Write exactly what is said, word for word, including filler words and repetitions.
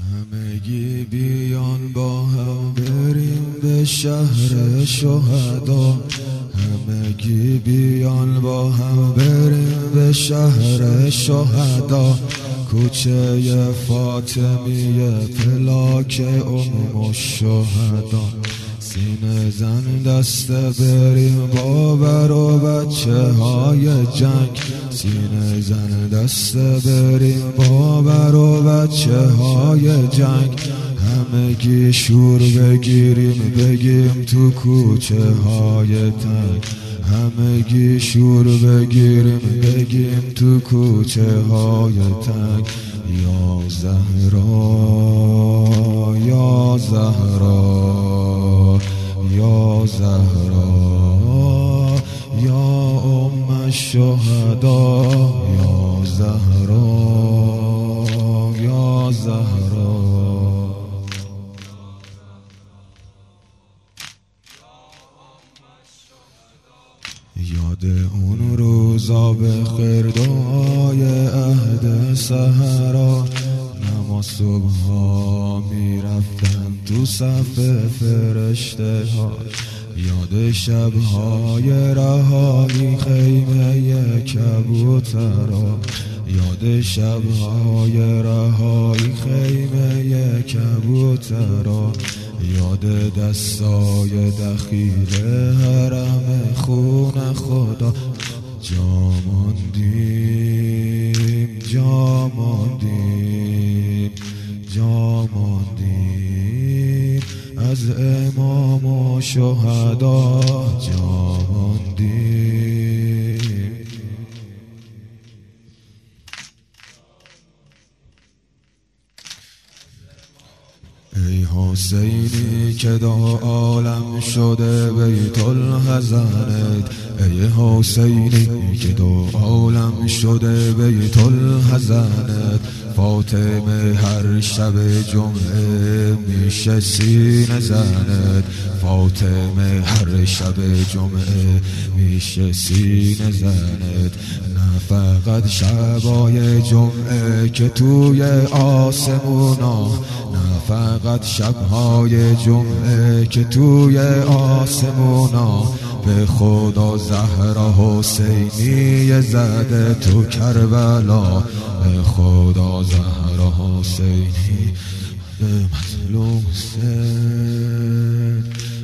همگی بیان با هم بریم به شهر شهدا، همگی بیان با هم بریم به شهر شهدا. کوچه فاطمیه پلاک ام الشهدا. سینه زن دست بریم با بر و بچه های جنگ، سینه زن دست بریم با بر و بچه های جنگ. همگی شور بگیریم بگیم تو کوچه های تنگ، همگی شور بگیریم بگیم تو کوچه های تنگ. یا زهرا یا زهرا یا زهرا یا ام الشهدا، یا زهرا یا زهرا. یاد اون روزا به خیر دعای عهد سحرا، نماز صبحا میرفتن تو صف فرشته ها. یاد شبهای رهایی خیمه کبوترا، یاد شبهای رهایی خیمه کبوترا. یاد دستای دخیل حرم خون خدا. جا ماندیم جا ماندیم جا ماندیم از امام و شهدا، جا ماندیم. ای حسینی که دو عالم شده بیت الحزنت، ای حسینی که دو عالم شده بیت الحزنت. فاطمه هر شب جمعه میشه سینه زنت، فاطمه هر شب جمعه میشه سینه زنت. نه فقط شبای جمعه که توی آسمونا، نه فقط شبهای جمعه که توی آسمونا. به خدا زهرا حسینی زده تو کربلا، به خدا زهرا حسینی به مظلوم سر